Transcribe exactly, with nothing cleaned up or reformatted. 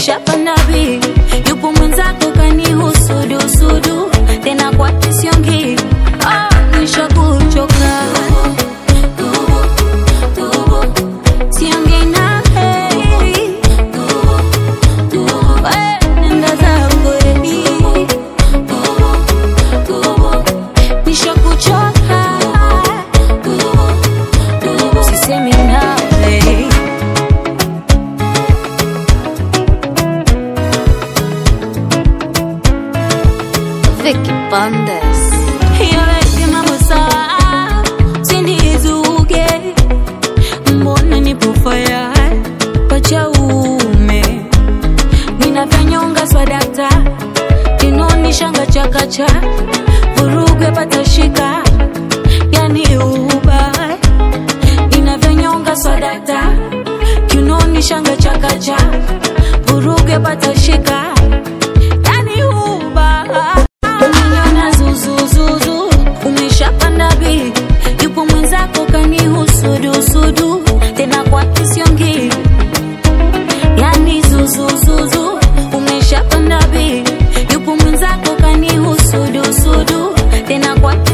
umeshapanda bi, yupo mwenzako kanihusudu sudu, tena kwa kisiongi, oh, nishakuchoka. Siongi na heri, nenda zangu edi, nishakuchoka. Sisemi nawe Vicky Bandes. Yole mambo sawa, usinizuge, mbona nipo fire pacha ume, ninavyonyonga swadakta, kinoni shanga chakacha, vuruge patashika, yani uba, ninavyonyonga swadakta, kinoni shanga chakacha, vuruge patashika, yani uba. Zuzuzuzu, umeshapanda bi, yupo mwenzako kanihusudu sudu, tena kwa kisiongi, yani zuzuzuzu, umeshapanda bi, yupo mwenzako kanihusudu sudu, tena kwa